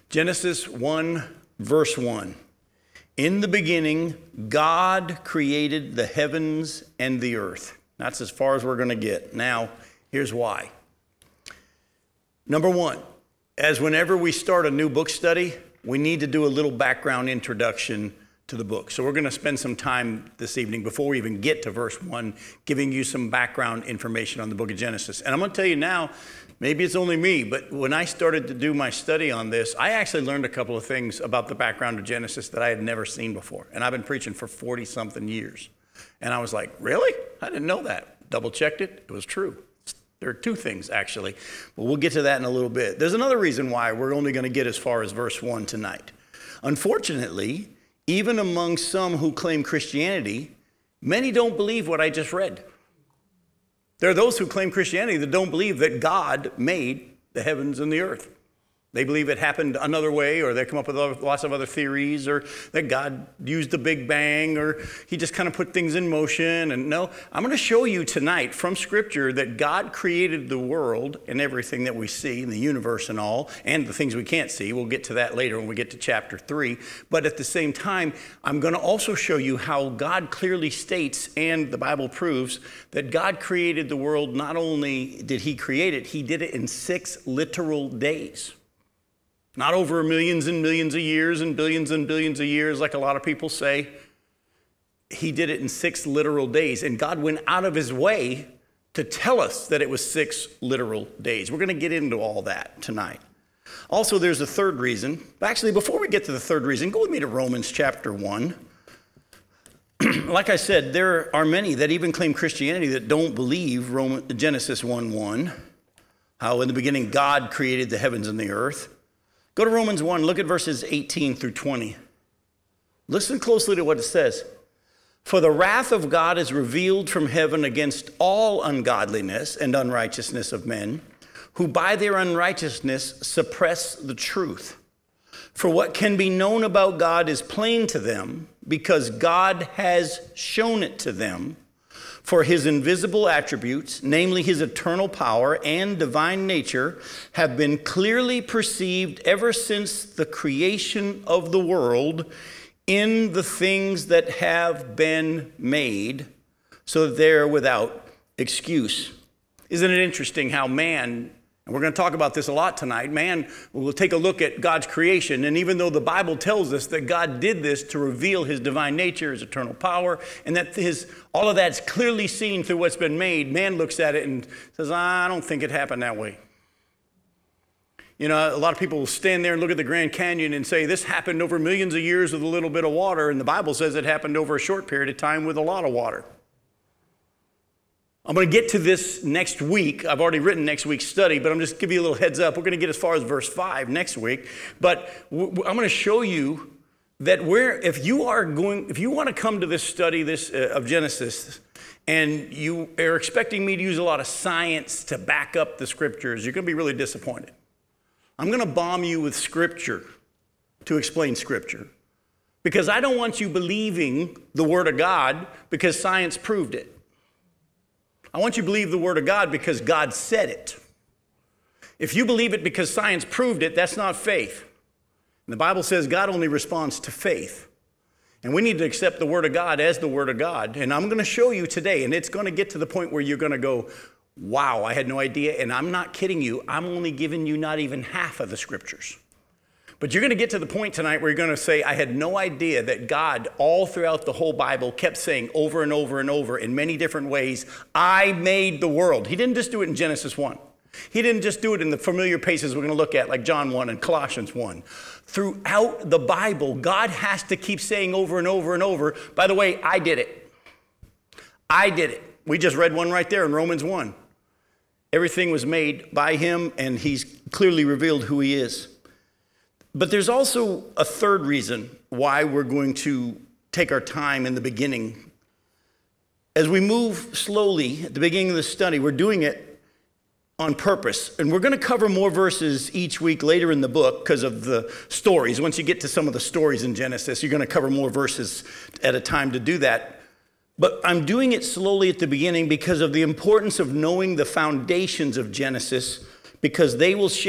Genesis 1, verse 1. In the beginning, God created the heavens and the earth. That's as far as we're going to get. Now, here's why. Number one, as whenever we start a new book study, we need to do a little background introduction to the book. So we're going to spend some time this evening before we even get to verse 1, giving you some background information on the book of Genesis. And I'm going to tell you now, maybe it's only me, but when I started to do my study on this, I actually learned a couple of things about the background of Genesis that I had never seen before. And I've been preaching for 40-something years. And I was like, really? I didn't know that. Double-checked it. It was true. There are two things, actually. But we'll get to that in a little bit. There's another reason why we're only going to get as far as verse 1 tonight. Unfortunately, even among some who claim Christianity, many don't believe what I just read. There are those who claim Christianity that don't believe that God made the heavens and the earth. They believe it happened another way, or they come up with lots of other theories, or that God used the Big Bang, or he just kind of put things in motion. And no, I'm going to show you tonight from Scripture that God created the world and everything that we see in the universe and all, and the things we can't see. We'll get to that later when we get to chapter 3. But at the same time, I'm going to also show you how God clearly states, and the Bible proves, that God created the world. Not only did he create it, he did it in 6 literal days. Not over millions and millions of years and billions of years like a lot of people say. He did it in 6 literal days. And God went out of his way to tell us that it was 6 literal days. We're going to get into all that tonight. Also, there's a third reason. Actually, before we get to the third reason, go with me to Romans chapter 1. Like I said, there are many that even claim Christianity that don't believe Genesis 1:1, how in the beginning God created the heavens and the earth. Go to Romans 1, look at verses 18 through 20. Listen closely to what it says. For the wrath of God is revealed from heaven against all ungodliness and unrighteousness of men, who by their unrighteousness suppress the truth. For what can be known about God is plain to them, because God has shown it to them. For his invisible attributes, namely his eternal power and divine nature, have been clearly perceived ever since the creation of the world in the things that have been made, so that they're without excuse. Isn't it interesting how man, and we're going to talk about this a lot tonight, man will take a look at God's creation, and even though the Bible tells us that God did this to reveal his divine nature, his eternal power, and that all of that's clearly seen through what's been made, man looks at it and says, I don't think it happened that way. You know, a lot of people will stand there and look at the Grand Canyon and say, this happened over millions of years with a little bit of water, and the Bible says it happened over a short period of time with a lot of water. I'm going to get to this next week. I've already written next week's study, but I'm just giving you a little heads up. We're going to get as far as verse 5 next week. But I'm going to show you that if you want to come to this study of Genesis, and you are expecting me to use a lot of science to back up the scriptures, you're going to be really disappointed. I'm going to bomb you with scripture to explain scripture, because I don't want you believing the word of God because science proved it. I want you to believe the word of God because God said it. If you believe it because science proved it, that's not faith. And the Bible says God only responds to faith. And we need to accept the word of God as the word of God. And I'm going to show you today, and it's going to get to the point where you're going to go, wow, I had no idea. And I'm not kidding you. I'm only giving you not even half of the scriptures. But you're going to get to the point tonight where you're going to say, I had no idea that God, all throughout the whole Bible, kept saying over and over and over in many different ways, I made the world. He didn't just do it in Genesis 1. He didn't just do it in the familiar places we're going to look at, like John 1 and Colossians 1. Throughout the Bible, God has to keep saying over and over and over, by the way, I did it. I did it. We just read one right there in Romans 1. Everything was made by him, and he's clearly revealed who he is. But there's also a third reason why we're going to take our time in the beginning. As we move slowly at the beginning of the study, we're doing it on purpose. And we're going to cover more verses each week later in the book because of the stories. Once you get to some of the stories in Genesis, you're going to cover more verses at a time to do that. But I'm doing it slowly at the beginning because of the importance of knowing the foundations of Genesis, because they will shape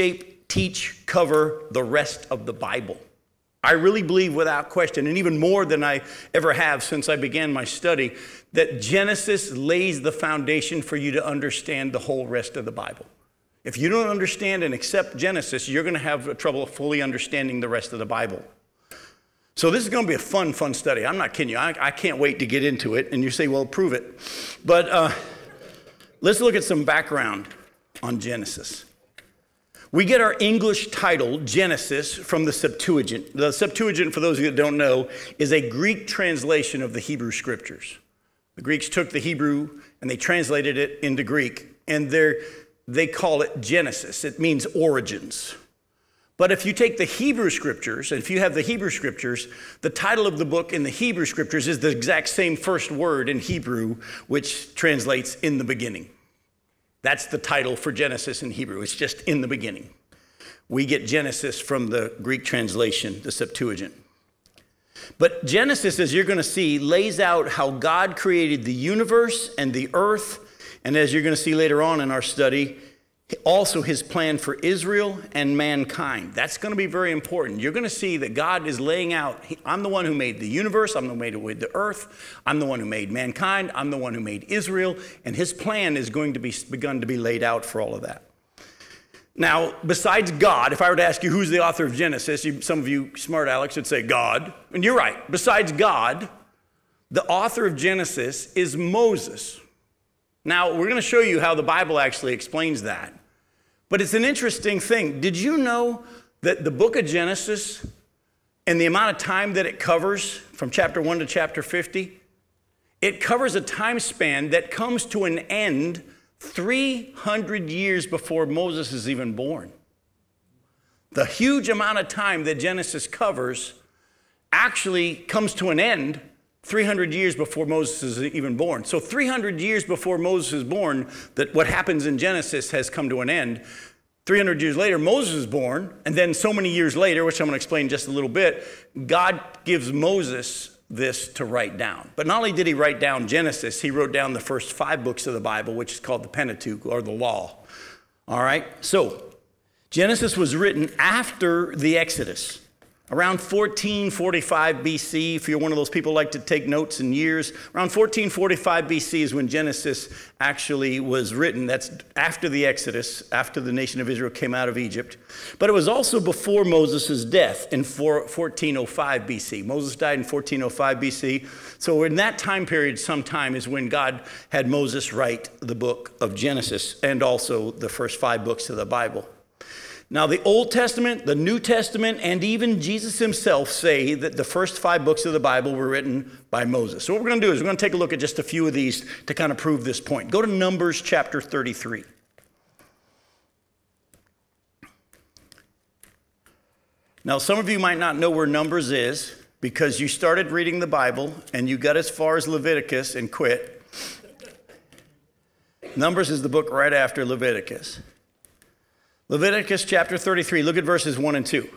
teach, cover the rest of the Bible. I really believe without question, and even more than I ever have since I began my study, that Genesis lays the foundation for you to understand the whole rest of the Bible. If you don't understand and accept Genesis, you're going to have trouble fully understanding the rest of the Bible. So this is going to be a fun study. I'm not kidding you. I can't wait to get into it. And you say, well, prove it. But let's look at some background on Genesis. We get our English title, Genesis, from the Septuagint. The Septuagint, for those of you that don't know, is a Greek translation of the Hebrew Scriptures. The Greeks took the Hebrew and they translated it into Greek, and they call it Genesis. It means origins. But if you take the Hebrew Scriptures, and if you have the Hebrew Scriptures, the title of the book in the Hebrew Scriptures is the exact same first word in Hebrew, which translates in the beginning. That's the title for Genesis in Hebrew. It's just in the beginning. We get Genesis from the Greek translation, the Septuagint. But Genesis, as you're going to see, lays out how God created the universe and the earth. And as you're going to see later on in our study, also his plan for Israel and mankind. That's going to be very important. You're going to see that God is laying out, I'm the one who made the universe, I'm the one who made the earth, I'm the one who made mankind, I'm the one who made Israel, and his plan is going to be begun to be laid out for all of that. Now, besides God, if I were to ask you who's the author of Genesis, some of you smart Alex would say God, and you're right. Besides God, the author of Genesis is Moses. Now, we're going to show you how the Bible actually explains that. But it's an interesting thing. Did you know that the book of Genesis and the amount of time that it covers from chapter 1 to chapter 50, it covers a time span that comes to an end 300 years before Moses is even born. The huge amount of time that Genesis covers actually comes to an end 300 years before Moses is even born. So 300 years before Moses is born, that what happens in Genesis has come to an end. 300 years later, Moses is born, and then so many years later, which I'm going to explain in just a little bit, God gives Moses this to write down. But not only did he write down Genesis, he wrote down the first 5 books of the Bible, which is called the Pentateuch, or the Law. All right? So Genesis was written after the Exodus. Around 1445 BC, if you're one of those people who like to take notes in years, around 1445 BC is when Genesis actually was written. That's after the Exodus, after the nation of Israel came out of Egypt. But it was also before Moses' death in 1405 BC. Moses died in 1405 BC. So in that time period, sometime is when God had Moses write the book of Genesis and also the first 5 books of the Bible. Now, the Old Testament, the New Testament, and even Jesus himself say that the first 5 books of the Bible were written by Moses. So what we're going to do is we're going to take a look at just a few of these to kind of prove this point. Go to Numbers chapter 33. Now, some of you might not know where Numbers is because you started reading the Bible and you got as far as Leviticus and quit. Numbers is the book right after Leviticus. Leviticus chapter 33, look at verses 1 and 2.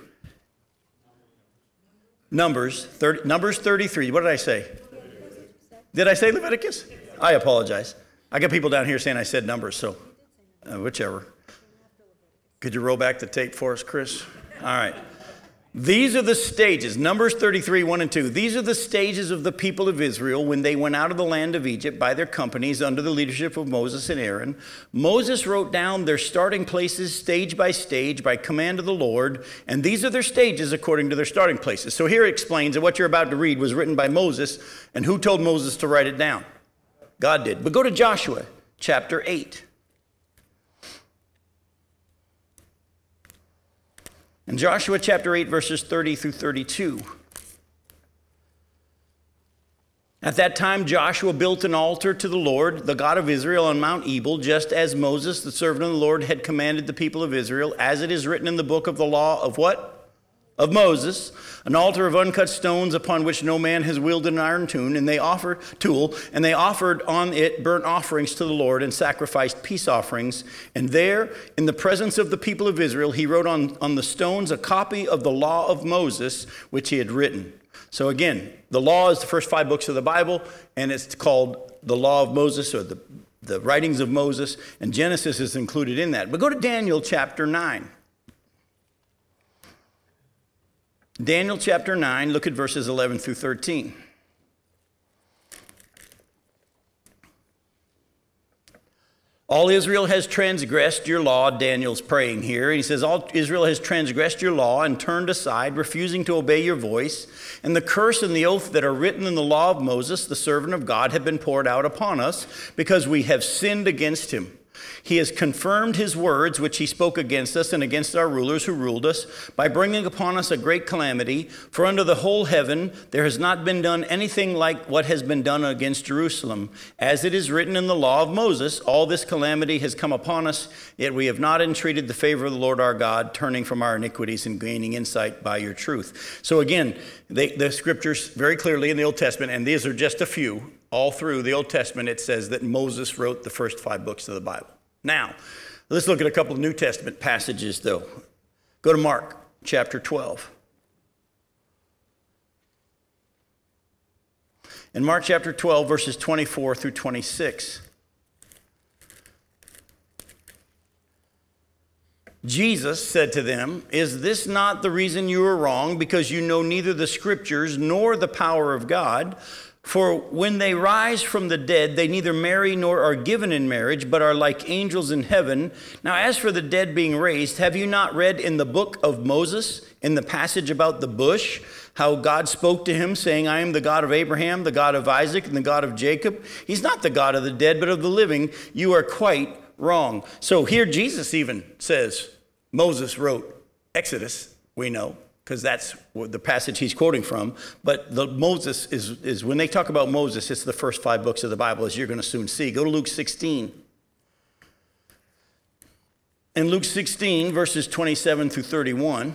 Numbers 33, what did I say? Did I say Leviticus? I apologize. I got people down here saying I said Numbers, so whichever. Could you roll back the tape for us, Chris? All right. These are the stages, Numbers 33, 1 and 2. These are the stages of the people of Israel when they went out of the land of Egypt by their companies under the leadership of Moses and Aaron. Moses wrote down their starting places stage by command of the Lord, and these are their stages according to their starting places. So here it explains that what you're about to read was written by Moses, and who told Moses to write it down? God did. But go to Joshua chapter 8. In Joshua chapter 8, verses 30 through 32. At that time, Joshua built an altar to the Lord, the God of Israel, on Mount Ebal, just as Moses, the servant of the Lord, had commanded the people of Israel, as it is written in the book of the law of what? Of Moses, an altar of uncut stones upon which no man has wielded an iron tool, and they offered on it burnt offerings to the Lord and sacrificed peace offerings. And there, in the presence of the people of Israel, he wrote on the stones a copy of the law of Moses, which he had written. So again, the law is the first 5 books of the Bible, and it's called the law of Moses, or the writings of Moses, and Genesis is included in that. But go to Daniel chapter 9. Daniel chapter 9, look at verses 11 through 13. All Israel has transgressed your law, Daniel's praying here. He says, all Israel has transgressed your law and turned aside, refusing to obey your voice. And the curse and the oath that are written in the law of Moses, the servant of God, have been poured out upon us because we have sinned against him. He has confirmed his words, which he spoke against us and against our rulers who ruled us, by bringing upon us a great calamity. For under the whole heaven there has not been done anything like what has been done against Jerusalem. As it is written in the law of Moses, all this calamity has come upon us, yet we have not entreated the favor of the Lord our God, turning from our iniquities and gaining insight by your truth. So again, the scriptures very clearly in the Old Testament, and these are just a few, all through the Old Testament, it says that Moses wrote the first 5 books of the Bible. Now, let's look at a couple of New Testament passages, though. Go to Mark chapter 12. In Mark chapter 12, verses 24 through 26. Jesus said to them, "Is this not the reason you are wrong, because you know neither the scriptures nor the power of God? For when they rise from the dead, they neither marry nor are given in marriage, but are like angels in heaven. Now, as for the dead being raised, have you not read in the book of Moses, in the passage about the bush, how God spoke to him, saying, I am the God of Abraham, the God of Isaac, and the God of Jacob? He's not the God of the dead, but of the living. You are quite wrong." So here Jesus even says, Moses wrote Exodus, we know, because that's the passage he's quoting from. But Moses is, when they talk about Moses, it's the first 5 books of the Bible, as you're going to soon see. Go to Luke 16. In Luke 16, verses 27 through 31.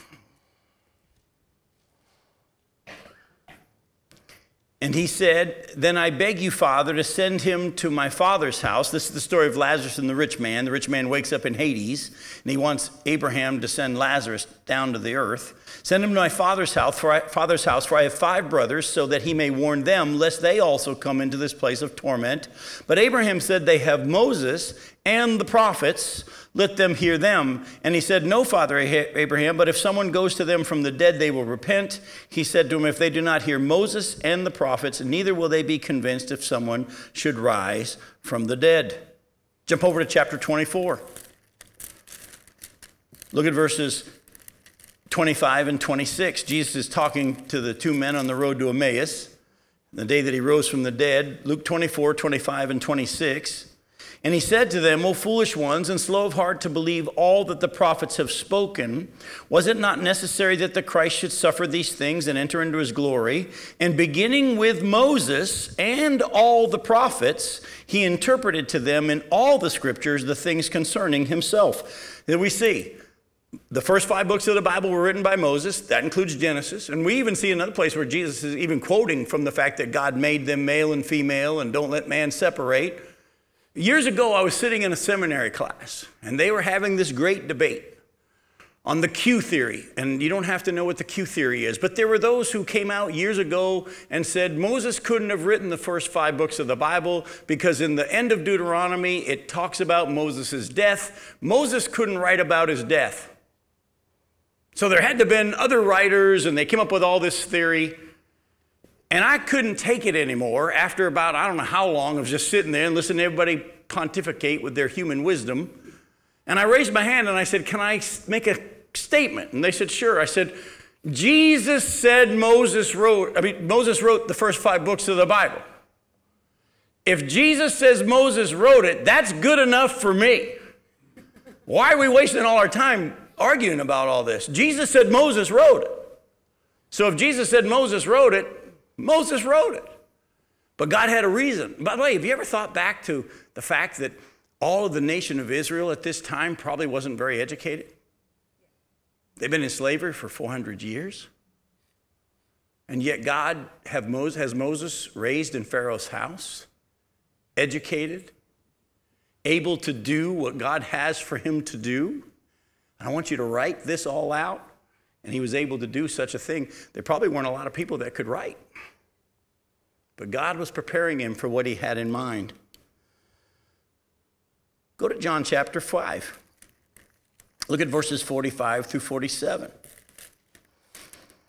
And he said, "Then I beg you, Father, to send him to my father's house." This is the story of Lazarus and the rich man. The rich man wakes up in Hades, and he wants Abraham to send Lazarus down to the earth. "Send him to my father's house, for I have 5 brothers, so that he may warn them, lest they also come into this place of torment." But Abraham said, "They have Moses and the prophets. Let them hear them." And he said, "No, Father Abraham, but if someone goes to them from the dead, they will repent." He said to him, "If they do not hear Moses and the prophets, neither will they be convinced if someone should rise from the dead." Jump over to chapter 24. Look at verses 25 and 26. Jesus is talking to the 2 men on the road to Emmaus, the day that he rose from the dead. Luke 24, 25, and 26. "And he said to them, O foolish ones, and slow of heart to believe all that the prophets have spoken, was it not necessary that the Christ should suffer these things and enter into his glory? And beginning with Moses and all the prophets, he interpreted to them in all the scriptures the things concerning himself." Here we see the first 5 books of the Bible were written by Moses. That includes Genesis. And we even see another place where Jesus is even quoting from the fact that God made them male and female and don't let man separate. Years ago, I was sitting in a seminary class, and they were having this great debate on the Q theory. And you don't have to know what the Q theory is, but there were those who came out years ago and said Moses couldn't have written the first 5 books of the Bible because in the end of Deuteronomy, it talks about Moses' death. Moses couldn't write about his death. So there had to have been other writers, and they came up with all this theory. And I couldn't take it anymore after about, I don't know how long, of just sitting there and listening to everybody pontificate with their human wisdom. And I raised my hand and I said, "Can I make a statement?" And they said, "Sure." I said, "Jesus said Moses wrote the first 5 books of the Bible. If Jesus says Moses wrote it, that's good enough for me. Why are we wasting all our time arguing about all this? Jesus said Moses wrote it. So if Jesus said Moses wrote it, Moses wrote it. But God had a reason." By the way, have you ever thought back to the fact that all of the nation of Israel at this time probably wasn't very educated? They've been in slavery for 400 years. And yet God has Moses raised in Pharaoh's house, educated, able to do what God has for him to do. And I want you to write this all out. And he was able to do such a thing. There probably weren't a lot of people that could write. But God was preparing him for what he had in mind. Go to John chapter 5. Look at verses 45 through 47.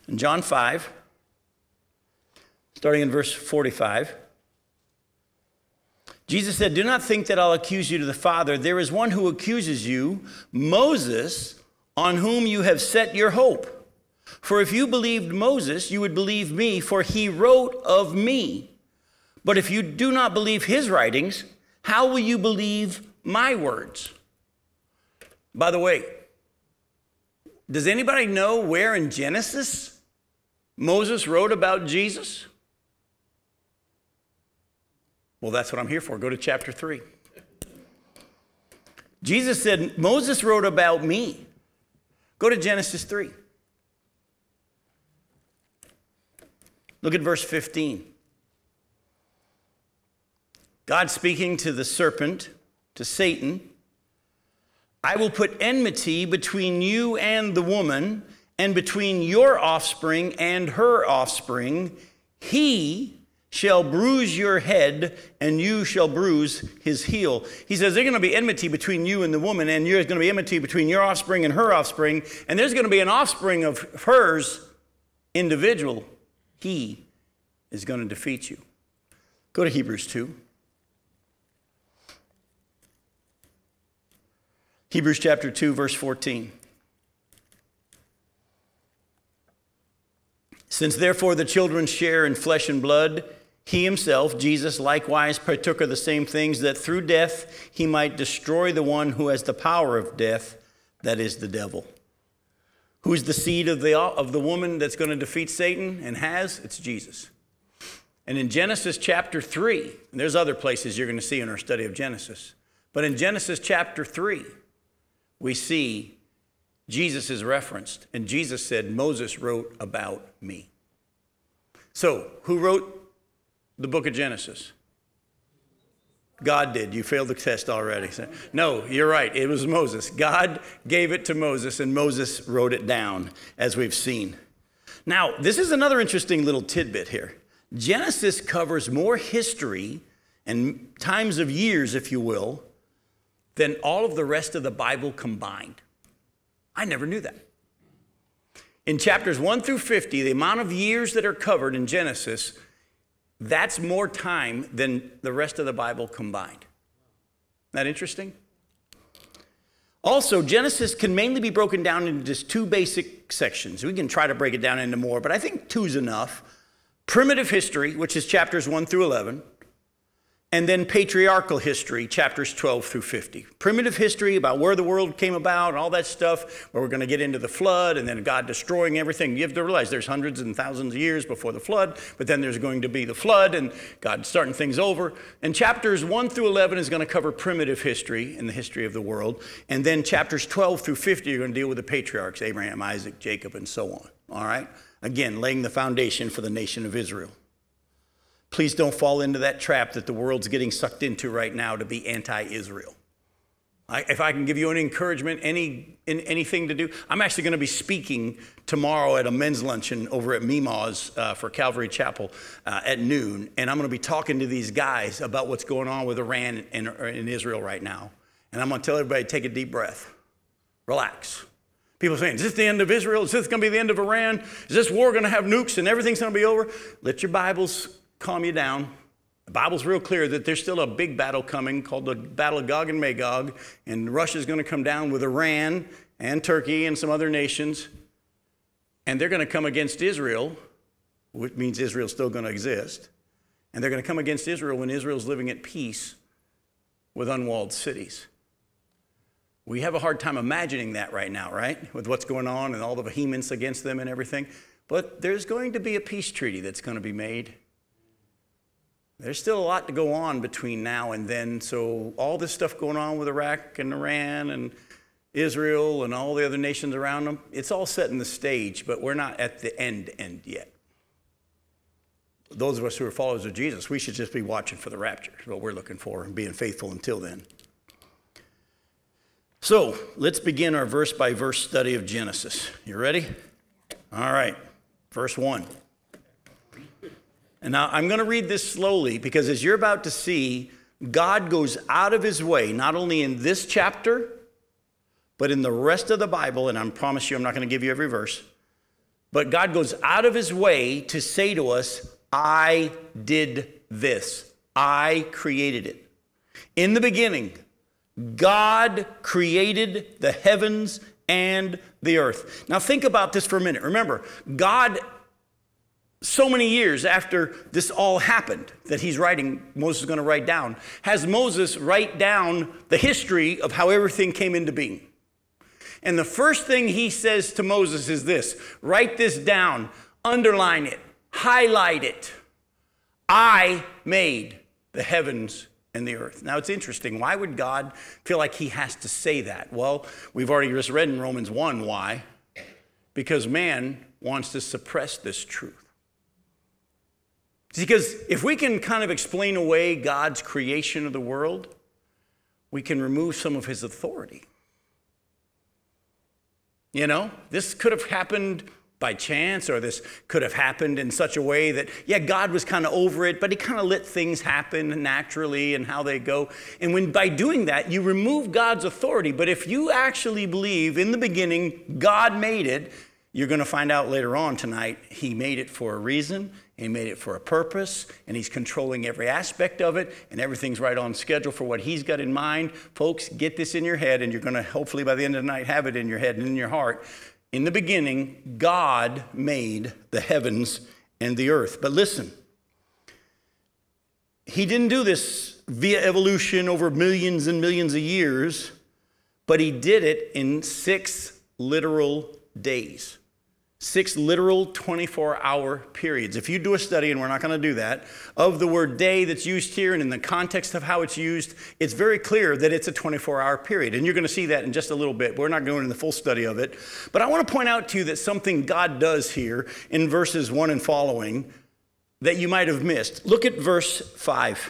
In John 5, starting in verse 45, Jesus said, "Do not think that I'll accuse you to the Father. There is one who accuses you, Moses, on whom you have set your hope. For if you believed Moses, you would believe me, for he wrote of me. But if you do not believe his writings, how will you believe my words?" By the way, does anybody know where in Genesis Moses wrote about Jesus? Well, that's what I'm here for. Go to chapter 3. Jesus said, "Moses wrote about me." Go to Genesis 3. Look at verse 15. God speaking to the serpent, to Satan, "I will put enmity between you and the woman, and between your offspring and her offspring. He shall bruise your head, and you shall bruise his heel." He says there's going to be enmity between you and the woman, and there's going to be enmity between your offspring and her offspring, and there's going to be an offspring of hers, individual. He is going to defeat you. Go to Hebrews 2. Hebrews chapter 2, verse 14. "Since therefore the children share in flesh and blood, he himself, Jesus, likewise partook of the same things, that through death he might destroy the one who has the power of death, that is the devil." Who's the seed of the woman that's going to defeat Satan and has? It's Jesus. And in Genesis chapter 3, and there's other places you're going to see in our study of Genesis, but in Genesis chapter 3, we see Jesus is referenced, and Jesus said, "Moses wrote about me." So, who wrote the book of Genesis? God did. You failed the test already. No, you're right. It was Moses. God gave it to Moses, and Moses wrote it down, as we've seen. Now, this is another interesting little tidbit here. Genesis covers more history and times of years, if you will, than all of the rest of the Bible combined. I never knew that. In chapters 1 through 50, the amount of years that are covered in Genesis, that's more time than the rest of the Bible combined. Isn't that interesting? Also, Genesis can mainly be broken down into just two basic sections. We can try to break it down into more, but I think two is enough. Primitive history, which is chapters 1 through 11. And then patriarchal history, chapters 12 through 50. Primitive history about where the world came about and all that stuff, where we're going to get into the flood and then God destroying everything. You have to realize there's hundreds and thousands of years before the flood, but then there's going to be the flood and God starting things over. And chapters 1 through 11 is going to cover primitive history and the history of the world. And then chapters 12 through 50 are going to deal with the patriarchs, Abraham, Isaac, Jacob, and so on. All right? Again, laying the foundation for the nation of Israel. Please don't fall into that trap that the world's getting sucked into right now to be anti-Israel. If I can give you any encouragement, anything to do, I'm actually going to be speaking tomorrow at a men's luncheon over at Mima's for Calvary Chapel at noon, and I'm going to be talking to these guys about what's going on with Iran and Israel right now. And I'm going to tell everybody, take a deep breath. Relax. People are saying, is this the end of Israel? Is this going to be the end of Iran? Is this war going to have nukes and everything's going to be over? Let your Bibles calm you down. The Bible's real clear that there's still a big battle coming called the Battle of Gog and Magog, and Russia's going to come down with Iran and Turkey and some other nations, and they're going to come against Israel, which means Israel's still going to exist, and they're going to come against Israel when Israel's living at peace with unwalled cities. We have a hard time imagining that right now, right? With what's going on and all the vehemence against them and everything. But there's going to be a peace treaty that's going to be made. There's still a lot to go on between now and then. So all this stuff going on with Iraq and Iran and Israel and all the other nations around them, it's all set in the stage, but we're not at the end yet. Those of us who are followers of Jesus, we should just be watching for the rapture, is what we're looking for, and being faithful until then. So let's begin our verse-by-verse study of Genesis. You ready? All right, verse 1. And now I'm going to read this slowly because as you're about to see, God goes out of his way, not only in this chapter, but in the rest of the Bible, and I promise you I'm not going to give you every verse, But God goes out of his way to say to us, I did this. I created it. In the beginning, God created the heavens and the earth. Now think about this for a minute. Remember, God, so many years after this all happened that Moses is going to write down, has Moses write down the history of how everything came into being. And the first thing he says to Moses is this: write this down, underline it, highlight it. I made the heavens and the earth. Now it's interesting. Why would God feel like he has to say that? Well, we've already just read in Romans 1 why. Because man wants to suppress this truth. Because if we can kind of explain away God's creation of the world, we can remove some of his authority. You know, this could have happened by chance, or this could have happened in such a way that, yeah, God was kind of over it, but he kind of let things happen naturally and how they go. And when by doing that, you remove God's authority. But if you actually believe in the beginning God made it, you're going to find out later on tonight he made it for a reason, he made it for a purpose, and he's controlling every aspect of it, and everything's right on schedule for what he's got in mind. Folks, get this in your head, and you're going to hopefully by the end of the night have it in your head and in your heart. In the beginning, God made the heavens and the earth. But listen, he didn't do this via evolution over millions and millions of years, but he did it in 6 literal days. 6 literal 24-hour periods. If you do a study, and we're not going to do that, of the word day that's used here and in the context of how it's used, it's very clear that it's a 24-hour period. And you're going to see that in just a little bit. We're not going into the full study of it. But I want to point out to you that something God does here in verses 1 and following that you might have missed. Look at verse 5.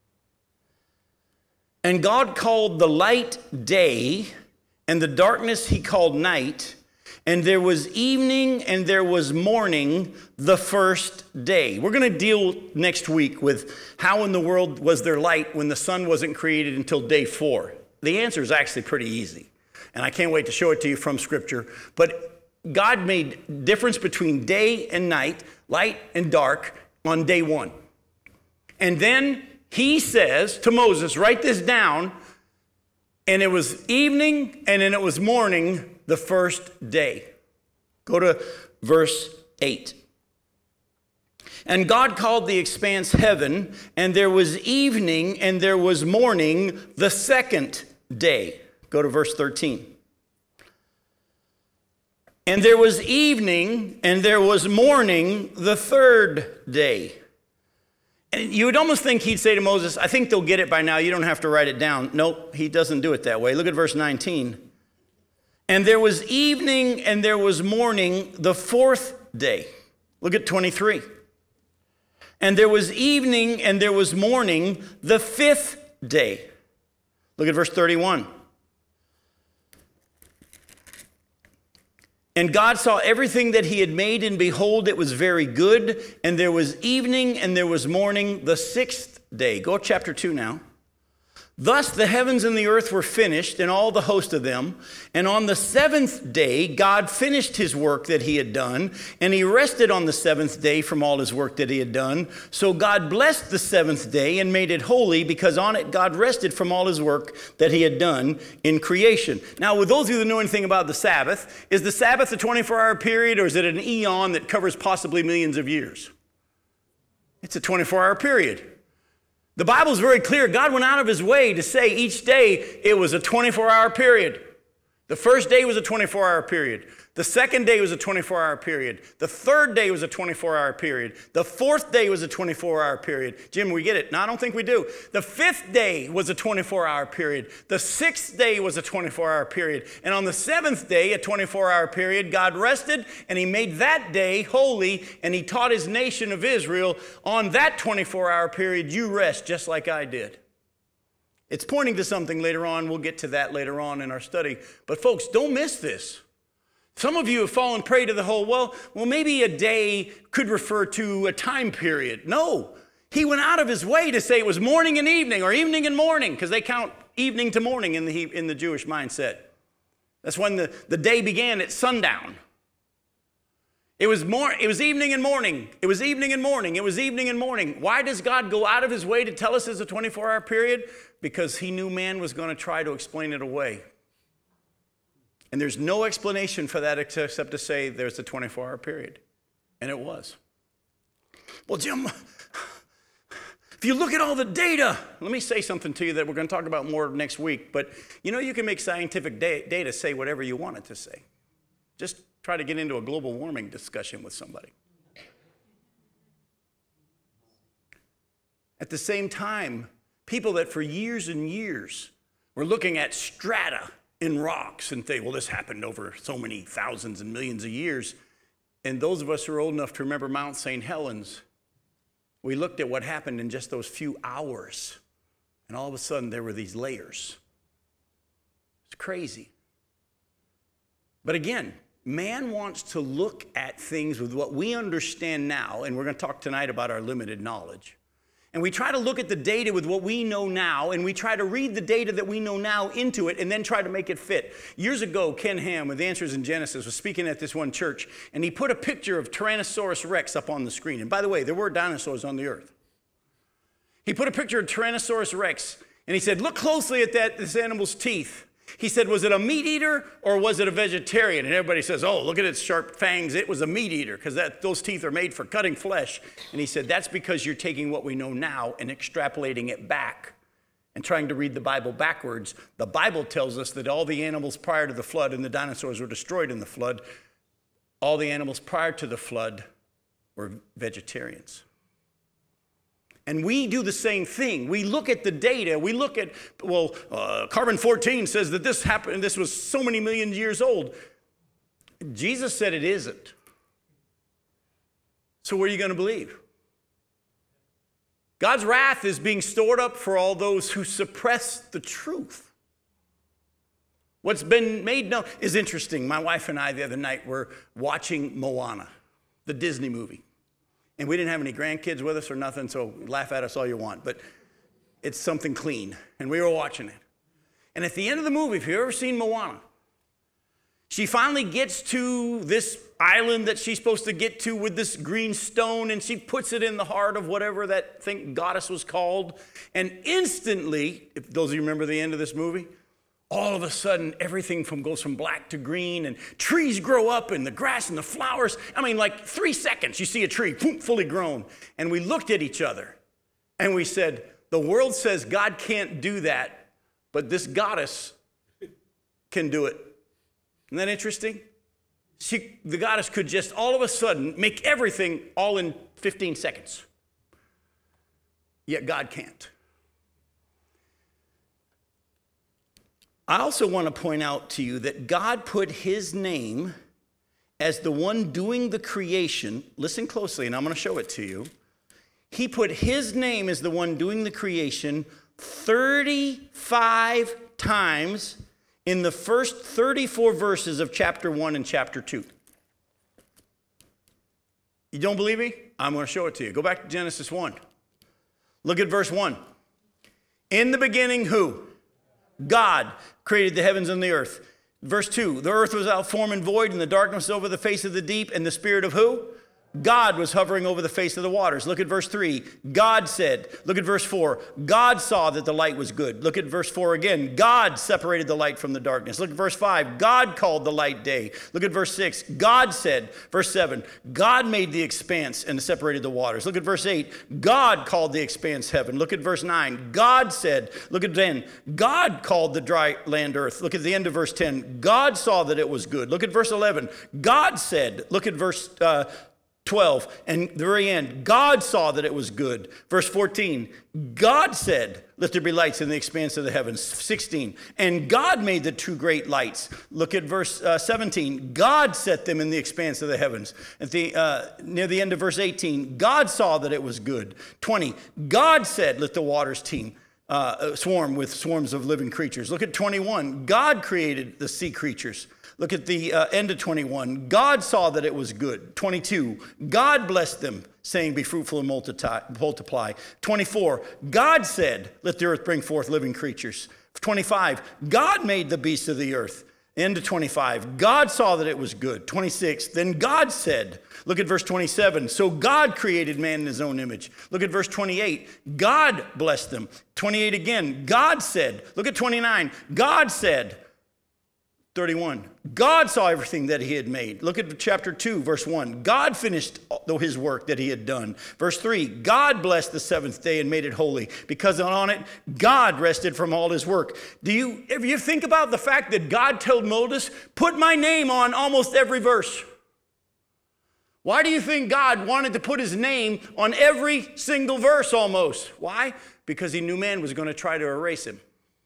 And God called the light day, and the darkness he called night. And there was evening and there was morning the first day. We're going to deal next week with how in the world was there light when the sun wasn't created until day 4. The answer is actually pretty easy. And I can't wait to show it to you from Scripture. But God made difference between day and night, light and dark on day 1. And then he says to Moses, write this down. And it was evening and then it was morning the first day. Go to verse 8. And God called the expanse heaven, and there was evening and there was morning the second day. Go to verse 13. And there was evening and there was morning the third day. And you would almost think he'd say to Moses, I think they'll get it by now. You don't have to write it down. Nope, he doesn't do it that way. Look at verse 19. And there was evening and there was morning the fourth day. Look at 23. And there was evening and there was morning the fifth day. Look at verse 31. And God saw everything that he had made, and behold, it was very good. And there was evening and there was morning the sixth day. Go chapter 2 now. Thus the heavens and the earth were finished, and all the host of them. And on the seventh day, God finished his work that he had done, and he rested on the seventh day from all his work that he had done. So God blessed the seventh day and made it holy, because on it God rested from all his work that he had done in creation. Now, with those of you that know anything about the Sabbath, is the Sabbath a 24-hour period, or is it an eon that covers possibly millions of years? It's a 24-hour period. The Bible is very clear. God went out of his way to say each day it was a 24-hour period. The first day was a 24-hour period. The second day was a 24-hour period. The third day was a 24-hour period. The fourth day was a 24-hour period. Jim, we get it? No, I don't think we do. The fifth day was a 24-hour period. The sixth day was a 24-hour period. And on the seventh day, a 24-hour period, God rested, and he made that day holy, and he taught his nation of Israel, on that 24-hour period, you rest just like I did. It's pointing to something later on. We'll get to that later on in our study. But folks, don't miss this. Some of you have fallen prey to the whole, well, maybe a day could refer to a time period. No, he went out of his way to say it was morning and evening, or evening and morning, because they count evening to morning in the Jewish mindset. That's when the day began at sundown. It was evening and morning. It was evening and morning. It was evening and morning. Why does God go out of his way to tell us it's a 24-hour period? Because he knew man was going to try to explain it away. And there's no explanation for that except to say there's a 24-hour period. And it was. Well, Jim, if you look at all the data, let me say something to you that we're going to talk about more next week. But you can make scientific data say whatever you want it to say. Just try to get into a global warming discussion with somebody. At the same time, people that for years and years were looking at strata in rocks and think, well, this happened over so many thousands and millions of years. And those of us who are old enough to remember Mount St. Helens, we looked at what happened in just those few hours. And all of a sudden, there were these layers. It's crazy. But again, man wants to look at things with what we understand now, and we're going to talk tonight about our limited knowledge. And we try to look at the data with what we know now, and we try to read the data that we know now into it, and then try to make it fit. Years ago, Ken Ham with Answers in Genesis was speaking at this one church, and he put a picture of Tyrannosaurus Rex up on the screen. And by the way, there were dinosaurs on the earth. He put a picture of Tyrannosaurus Rex, and he said, look closely at this animal's teeth. He said, was it a meat eater or was it a vegetarian? And everybody says, oh, look at its sharp fangs. It was a meat eater because those teeth are made for cutting flesh. And he said, that's because you're taking what we know now and extrapolating it back and trying to read the Bible backwards. The Bible tells us that all the animals prior to the flood, and the dinosaurs were destroyed in the flood, all the animals prior to the flood were vegetarians. And we do the same thing. We look at the data. We look at, carbon-14 says that this happened, this was so many million years old. Jesus said it isn't. So what are you going to believe? God's wrath is being stored up for all those who suppress the truth. What's been made known is interesting. My wife and I the other night were watching Moana, the Disney movie. And we didn't have any grandkids with us or nothing, so laugh at us all you want. But it's something clean, and we were watching it. And at the end of the movie, if you've ever seen Moana, she finally gets to this island that she's supposed to get to with this green stone, and she puts it in the heart of whatever that goddess was called. And instantly, if those of you remember the end of this movie, all of a sudden, everything goes from black to green, and trees grow up, and the grass and the flowers. I mean, like 3 seconds, you see a tree, boom, fully grown. And we looked at each other, and we said, the world says God can't do that, but this goddess can do it. Isn't that interesting? The goddess could just all of a sudden make everything all in 15 seconds. Yet God can't. I also want to point out to you that God put his name as the one doing the creation. Listen closely, and I'm going to show it to you. He put his name as the one doing the creation 35 times in the first 34 verses of chapter 1 and chapter 2. You don't believe me? I'm going to show it to you. Go back to Genesis 1. Look at verse 1. In the beginning, who? God created the heavens and the earth. Verse 2, the earth was without form and void, and the darkness over the face of the deep, and the Spirit of who? God was hovering over the face of the waters. Look at verse 3. God said. Look at verse 4. God saw that the light was good. Look at verse 4 again. God separated the light from the darkness. Look at verse 5. God called the light day. Look at verse 6. God said. Verse 7. God made the expanse and separated the waters. Look at verse 8. God called the expanse heaven. Look at verse 9. God said. Look at 10. God called the dry land earth. Look at the end of verse 10. God saw that it was good. Look at verse 11. God said. Look at verse 12, and the very end, God saw that it was good. Verse 14, God said, let there be lights in the expanse of the heavens. 16, and God made the two great lights. Look at verse 17, God set them in the expanse of the heavens. At the near the end of verse 18, God saw that it was good. 20, God said, let the waters swarm with swarms of living creatures. Look at 21, God created the sea creatures. Look at the end of 21. God saw that it was good. 22. God blessed them, saying, be fruitful and multiply. 24. God said, let the earth bring forth living creatures. 25. God made the beasts of the earth Into 25. God saw that it was good. 26. Then God said, look at verse 27. So God created man in his own image. Look at verse 28. God blessed them. 28 again. God said. Look at 29. God said. 31. God saw everything that he had made. Look at chapter 2, verse 1. God finished his work that he had done. Verse 3. God blessed the seventh day and made it holy, because on it God rested from all his work. If you think about the fact that God told Moses, put my name on almost every verse? Why do you think God wanted to put his name on every single verse almost? Why? Because he knew man was going to try to erase him.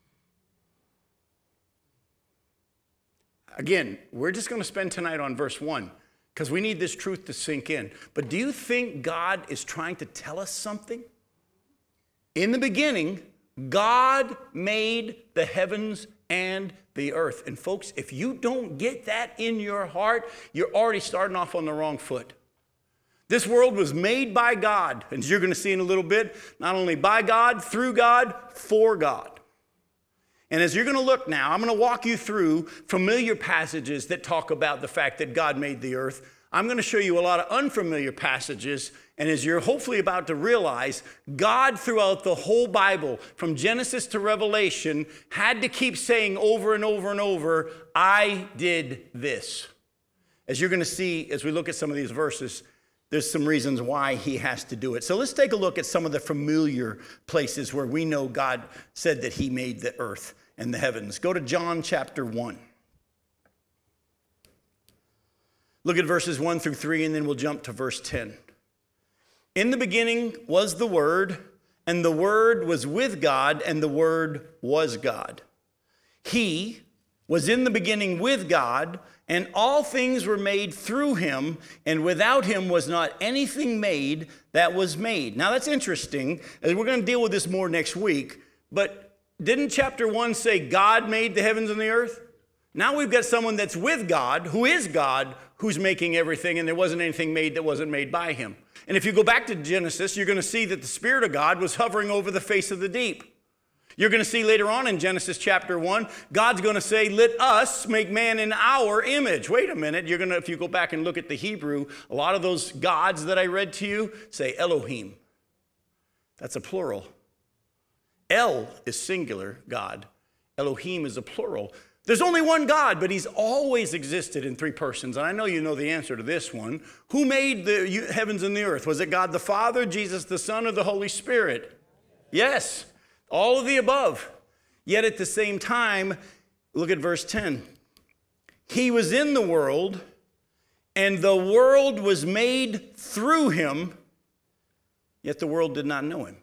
Again, we're just going to spend tonight on verse 1 because we need this truth to sink in. But do you think God is trying to tell us something? In the beginning, God made the heavens and the earth. And folks, if you don't get that in your heart, you're already starting off on the wrong foot. This world was made by God, and as you're going to see in a little bit, not only by God, through God, for God. And as you're going to look now, I'm going to walk you through familiar passages that talk about the fact that God made the earth. I'm going to show you a lot of unfamiliar passages. And as you're hopefully about to realize, God throughout the whole Bible, from Genesis to Revelation, had to keep saying over and over and over, I did this. As you're going to see as we look at some of these verses, there's some reasons why he has to do it. So let's take a look at some of the familiar places where we know God said that he made the earth and the heavens. Go to John chapter 1. Look at verses 1 through 3, and then we'll jump to verse 10. In the beginning was the Word, and the Word was with God, and the Word was God. He was in the beginning with God, and all things were made through him, and without him was not anything made that was made. Now that's interesting, and we're going to deal with this more next week, but didn't chapter 1 say God made the heavens and the earth? Now we've got someone that's with God, who is God, who's making everything, and there wasn't anything made that wasn't made by him. And if you go back to Genesis, you're going to see that the Spirit of God was hovering over the face of the deep. You're going to see later on in Genesis chapter 1, God's going to say, let us make man in our image. Wait a minute. If you go back and look at the Hebrew, a lot of those gods that I read to you say Elohim. That's a plural. El is singular, God. Elohim is a plural. There's only one God, but he's always existed in three persons. And I know you know the answer to this one. Who made the heavens and the earth? Was it God the Father, Jesus the Son, or the Holy Spirit? Yes, all of the above. Yet at the same time, look at verse 10. He was in the world, and the world was made through him, yet the world did not know him.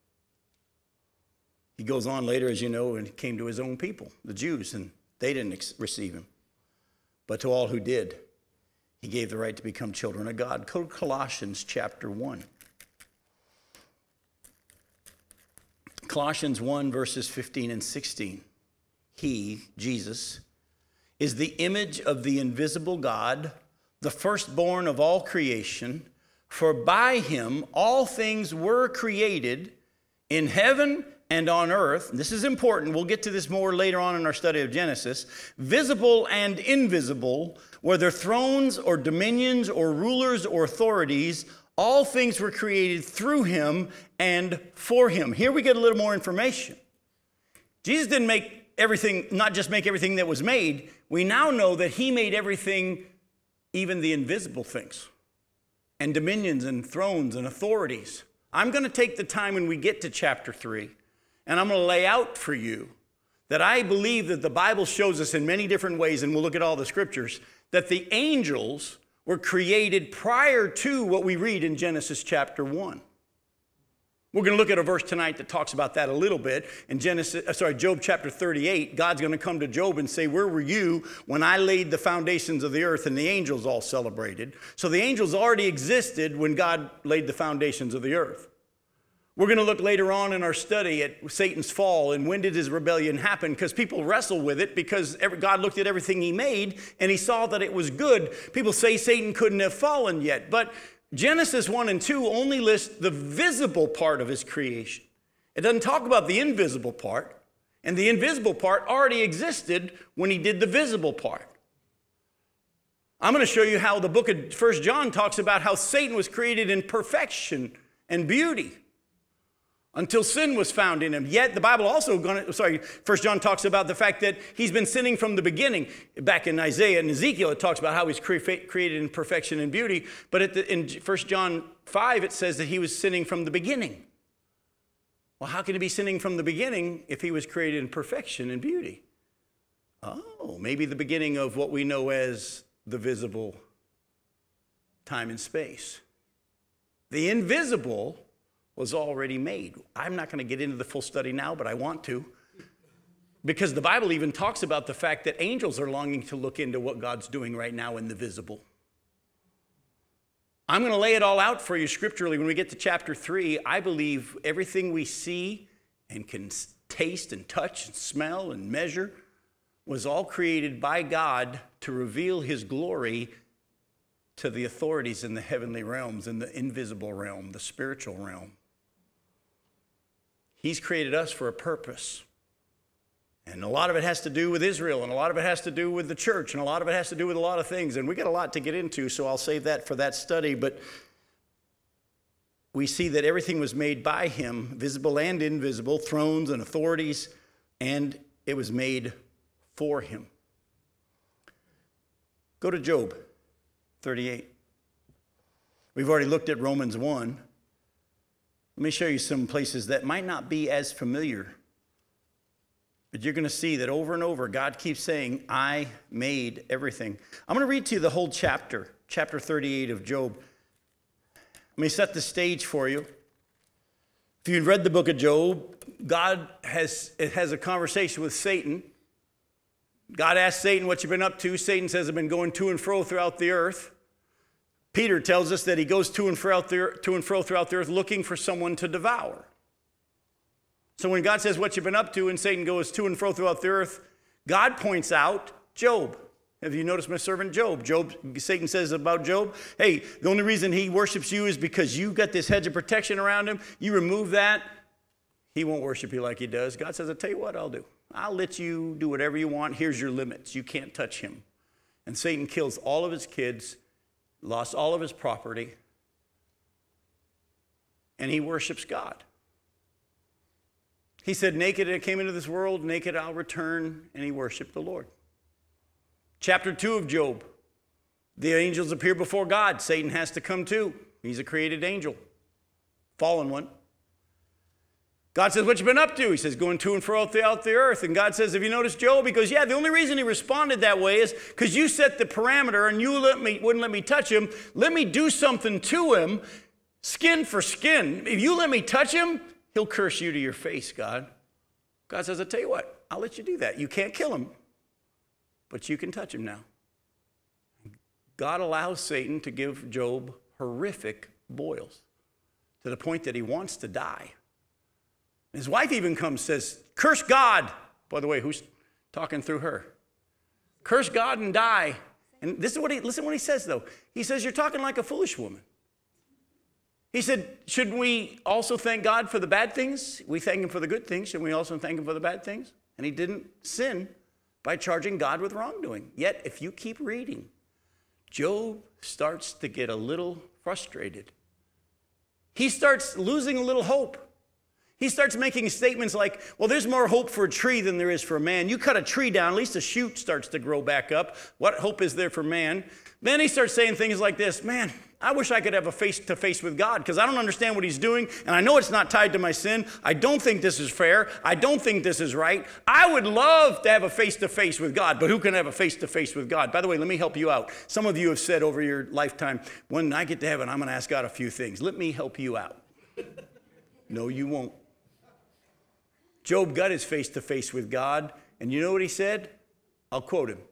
He goes on later, as you know, and came to his own people, the Jews, and they didn't receive him. But to all who did, he gave the right to become children of God. Go to Colossians chapter 1. Colossians 1, verses 15 and 16. He, Jesus, is the image of the invisible God, the firstborn of all creation. For by him all things were created in heaven and on earth. This is important. We'll get to this more later on in our study of Genesis. Visible and invisible, whether thrones or dominions or rulers or authorities, all things were created through him and for him. Here we get a little more information. Jesus didn't make everything, not just make everything that was made. We now know that he made everything, even the invisible things, and dominions and thrones and authorities. I'm going to take the time when we get to chapter 3, and I'm going to lay out for you that I believe that the Bible shows us in many different ways, and we'll look at all the scriptures, that the angels were created prior to what we read in Genesis chapter 1. We're going to look at a verse tonight that talks about that a little bit. In Job chapter 38, God's going to come to Job and say, where were you when I laid the foundations of the earth and the angels all celebrated? So the angels already existed when God laid the foundations of the earth. We're going to look later on in our study at Satan's fall and when did his rebellion happen, because people wrestle with it because God looked at everything he made and he saw that it was good. People say Satan couldn't have fallen yet, but Genesis 1 and 2 only list the visible part of his creation. It doesn't talk about the invisible part. And the invisible part already existed when he did the visible part. I'm going to show you how the book of 1 John talks about how Satan was created in perfection and beauty until sin was found in him. Yet the Bible also, 1 John talks about the fact that he's been sinning from the beginning. Back in Isaiah and Ezekiel, it talks about how he's created in perfection and beauty. But in 1 John 5, it says that he was sinning from the beginning. Well, how can he be sinning from the beginning if he was created in perfection and beauty? Oh, maybe the beginning of what we know as the visible time and space. The invisible was already made. I'm not going to get into the full study now, but I want to. Because the Bible even talks about the fact that angels are longing to look into what God's doing right now in the visible. I'm going to lay it all out for you scripturally when we get to chapter 3. I believe everything we see and can taste and touch and smell and measure was all created by God to reveal his glory to the authorities in the heavenly realms, in the invisible realm, the spiritual realm. He's created us for a purpose. And a lot of it has to do with Israel, and a lot of it has to do with the church, and a lot of it has to do with a lot of things. And we got a lot to get into, so I'll save that for that study. But we see that everything was made by him, visible and invisible, thrones and authorities, and it was made for him. Go to Job 38. We've already looked at Romans 1. Let me show you some places that might not be as familiar. But you're going to see that over and over, God keeps saying, I made everything. I'm going to read to you the whole chapter 38 of Job. Let me set the stage for you. If you've read the book of Job, God has a conversation with Satan. God asks Satan, what you been up to? Satan says, I've been going to and fro throughout the earth. Peter tells us that he goes to and fro throughout the earth looking for someone to devour. So when God says, what you've been up to, and Satan goes to and fro throughout the earth, God points out Job. Have you noticed my servant Job? Satan says about Job, hey, the only reason he worships you is because you got this hedge of protection around him. You remove that, he won't worship you like he does. God says, I'll tell you what I'll do. I'll let you do whatever you want. Here's your limits. You can't touch him. And Satan kills all of his kids, lost all of his property, and he worships God. He said, naked I came into this world, naked I'll return, and he worshiped the Lord. Chapter 2 of Job, the angels appear before God. Satan has to come too. He's a created angel, fallen one. God says, what you been up to? He says, going to and fro throughout the earth. And God says, have you noticed Job? He goes, yeah, the only reason he responded that way is because you set the parameter and you wouldn't let me touch him. Let me do something to him, skin for skin. If you let me touch him, he'll curse you to your face, God. God says, I'll tell you what, I'll let you do that. You can't kill him, but you can touch him now. God allows Satan to give Job horrific boils to the point that he wants to die. His wife even comes, says, curse God. By the way, who's talking through her? Curse God and die. And listen what he says, though. He says, you're talking like a foolish woman. He said, shouldn't we also thank God for the bad things? We thank him for the good things. Shouldn't we also thank him for the bad things? And he didn't sin by charging God with wrongdoing. Yet, if you keep reading, Job starts to get a little frustrated. He starts losing a little hope. He starts making statements like, well, there's more hope for a tree than there is for a man. You cut a tree down, at least a shoot starts to grow back up. What hope is there for man? Then he starts saying things like this, man, I wish I could have a face-to-face with God because I don't understand what he's doing, and I know it's not tied to my sin. I don't think this is fair. I don't think this is right. I would love to have a face-to-face with God, but who can have a face-to-face with God? By the way, let me help you out. Some of you have said over your lifetime, when I get to heaven, I'm going to ask God a few things. Let me help you out. No, you won't. Job got his face-to-face with God, and you know what he said? I'll quote him.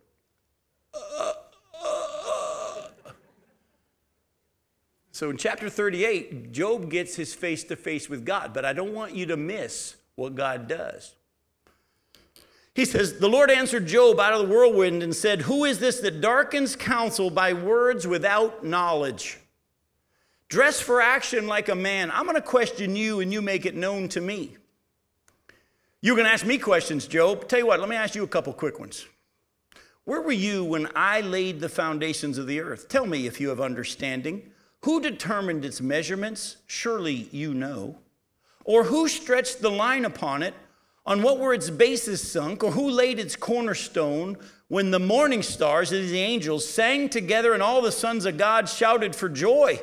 So in chapter 38, Job gets his face-to-face with God, but I don't want you to miss what God does. He says, the Lord answered Job out of the whirlwind and said, who is this that darkens counsel by words without knowledge? Dress for action like a man. I'm going to question you, and you make it known to me. You're going to ask me questions, Job. Tell you what, let me ask you a couple quick ones. Where were you when I laid the foundations of the earth? Tell me if you have understanding. Who determined its measurements? Surely you know. Or who stretched the line upon it? On what were its bases sunk? Or who laid its cornerstone when the morning stars and the angels sang together and all the sons of God shouted for joy?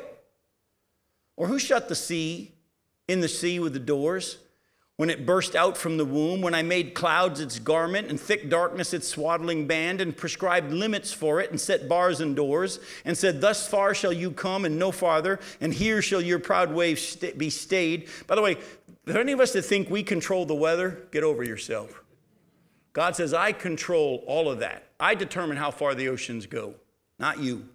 Or who shut the sea in the sea with the doors? When it burst out from the womb, when I made clouds its garment and thick darkness its swaddling band, and prescribed limits for it and set bars and doors, and said, thus far shall you come and no farther, and here shall your proud waves be stayed. By the way, for any of us that think we control the weather, get over yourself. God says, I control all of that. I determine how far the oceans go, not you.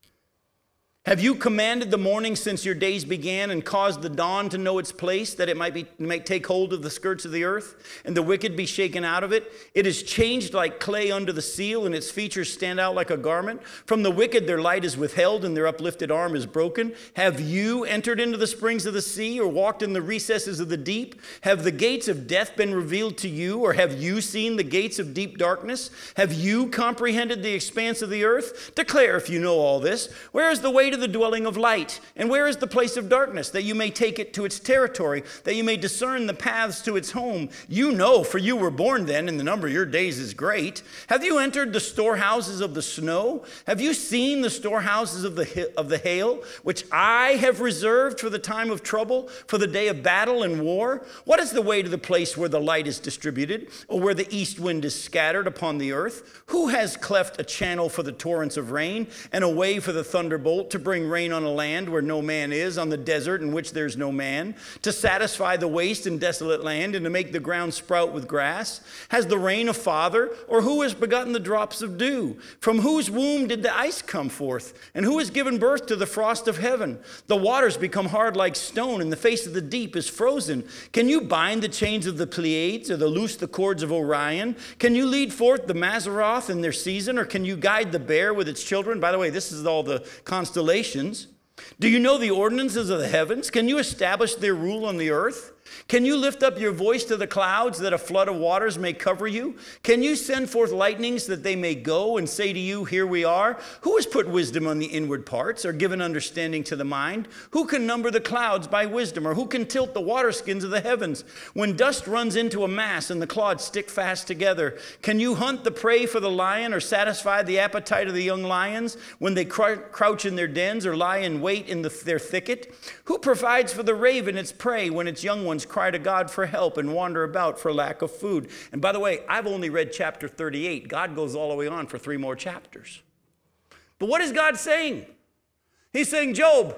Have you commanded the morning since your days began, and caused the dawn to know its place, that it might take hold of the skirts of the earth, and the wicked be shaken out of it? It is changed like clay under the seal, and its features stand out like a garment. From the wicked their light is withheld, and their uplifted arm is broken. Have you entered into the springs of the sea, or walked in the recesses of the deep? Have the gates of death been revealed to you, or have you seen the gates of deep darkness? Have you comprehended the expanse of the earth? Declare if you know all this. Where is the way to the dwelling of light? And where is the place of darkness, that you may take it to its territory, that you may discern the paths to its home? You know, for you were born then, and the number of your days is great. Have you entered the storehouses of the snow? Have you seen the storehouses of the hail, which I have reserved for the time of trouble, for the day of battle and war? What is the way to the place where the light is distributed, or where the east wind is scattered upon the earth? Who has cleft a channel for the torrents of rain, and a way for the thunderbolt, to bring rain on a land where no man is, on the desert in which there's no man, to satisfy the waste and desolate land, and to make the ground sprout with grass? Has the rain a father, or who has begotten the drops of dew? From whose womb did the ice come forth, and who has given birth to the frost of heaven? The waters become hard like stone, and the face of the deep is frozen. Can you bind the chains of the Pleiades, or loose the cords of Orion? Can you lead forth the Mazzaroth in their season, or can you guide the bear with its children? By the way, this is all the constellations. Do you know the ordinances of the heavens? Can you establish their rule on the earth? Can you lift up your voice to the clouds, that a flood of waters may cover you? Can you send forth lightnings, that they may go and say to you, here we are? Who has put wisdom on the inward parts, or given understanding to the mind? Who can number the clouds by wisdom, or who can tilt the waterskins of the heavens? When dust runs into a mass and the clods stick fast together, can you hunt the prey for the lion, or satisfy the appetite of the young lions when they crouch in their dens, or lie in wait in their thicket? Who provides for the raven its prey when its young ones cry to God for help and wander about for lack of food? And by the way, I've only read chapter 38. God goes all the way on for 3 more chapters. But what is God saying? He's saying, Job,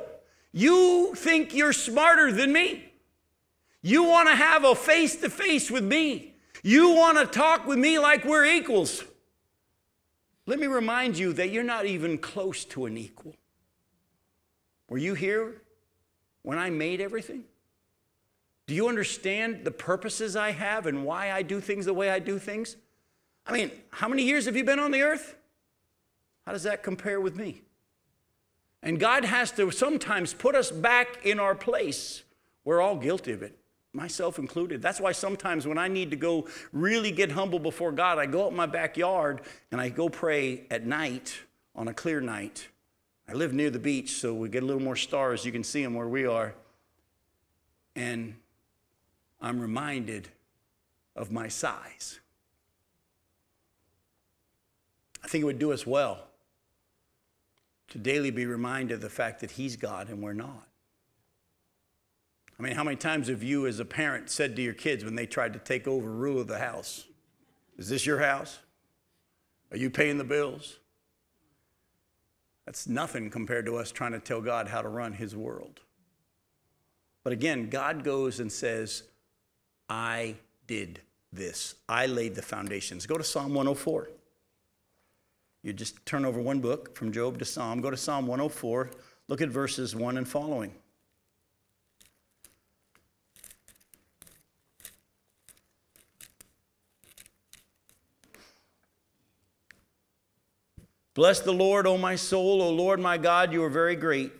you think you're smarter than me. You want to have a face-to-face with me. You want to talk with me like we're equals. Let me remind you that you're not even close to an equal. Were you here when I made everything? Do you understand the purposes I have and why I do things the way I do things? I mean, how many years have you been on the earth? How does that compare with me? And God has to sometimes put us back in our place. We're all guilty of it, myself included. That's why sometimes when I need to go really get humble before God, I go out in my backyard and I go pray at night on a clear night. I live near the beach, so we get a little more stars. You can see them where we are. And I'm reminded of my size. I think it would do us well to daily be reminded of the fact that He's God and we're not. I mean, how many times have you as a parent said to your kids when they tried to take over rule of the house, is this your house? Are you paying the bills? That's nothing compared to us trying to tell God how to run His world. But again, God goes and says, I did this. I laid the foundations. Go to Psalm 104. You just turn over one book from Job to Psalm. Go to Psalm 104. Look at verses 1 and following. Bless the Lord, O my soul. O Lord my God, you are very great.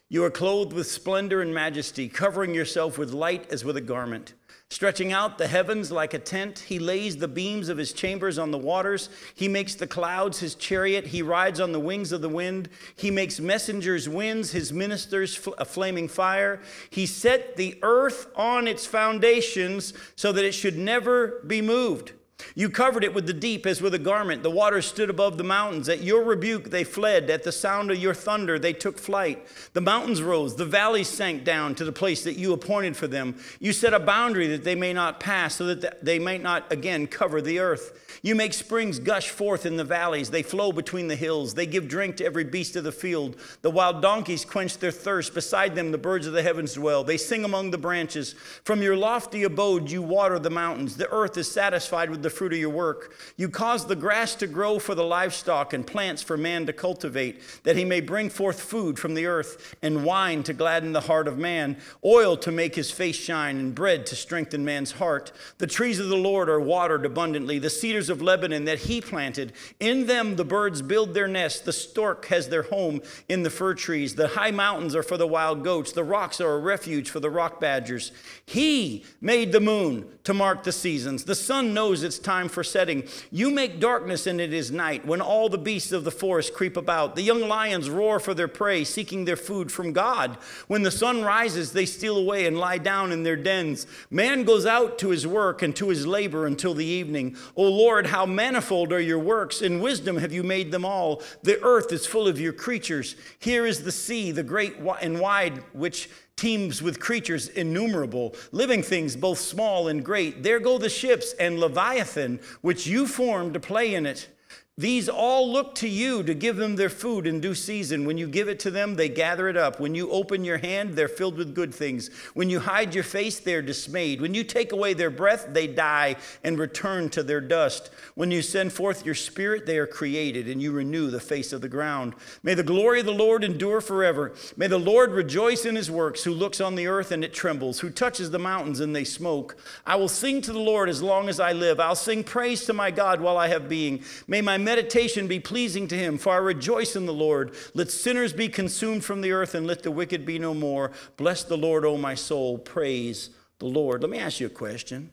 You are clothed with splendor and majesty, covering yourself with light as with a garment. Stretching out the heavens like a tent, he lays the beams of his chambers on the waters. He makes the clouds his chariot. He rides on the wings of the wind. He makes messengers winds, his ministers a flaming fire. He set the earth on its foundations so that it should never be moved. You covered it with the deep as with a garment. The waters stood above the mountains. At your rebuke they fled. At the sound of your thunder they took flight. The mountains rose. The valleys sank down to the place that you appointed for them. You set a boundary that they may not pass, so that they may not again cover the earth. You make springs gush forth in the valleys. They flow between the hills. They give drink to every beast of the field. The wild donkeys quench their thirst. Beside them the birds of the heavens dwell. They sing among the branches. From your lofty abode you water the mountains. The earth is satisfied with the fruit of your work. You cause the grass to grow for the livestock and plants for man to cultivate, that he may bring forth food from the earth, and wine to gladden the heart of man, oil to make his face shine, and bread to strengthen man's heart. The trees of the Lord are watered abundantly, the cedars of Lebanon that he planted. In them the birds build their nests. The stork has their home in the fir trees. The high mountains are for the wild goats. The rocks are a refuge for the rock badgers. He made the moon to mark the seasons. The sun knows its time for setting. You make darkness and it is night, when all the beasts of the forest creep about. The young lions roar for their prey, seeking their food from God. When the sun rises, they steal away and lie down in their dens. Man goes out to his work and to his labor until the evening. O Lord, how manifold are your works. In wisdom have you made them all. The earth is full of your creatures. Here is the sea, the great and wide, which teems with creatures innumerable, living things both small and great. There go the ships and Leviathan, which you formed to play in it. These all look to you to give them their food in due season. When you give it to them, they gather it up. When you open your hand, they're filled with good things. When you hide your face, they're dismayed. When you take away their breath, they die and return to their dust. When you send forth your spirit, they are created, and you renew the face of the ground. May the glory of the Lord endure forever. May the Lord rejoice in his works, who looks on the earth and it trembles, who touches the mountains and they smoke. I will sing to the Lord as long as I live. I'll sing praise to my God while I have being. May my meditation be pleasing to him, for I rejoice in the Lord. Let sinners be consumed from the earth, and let the wicked be no more. Bless the Lord, O my soul. Praise the Lord. Let me ask you a question.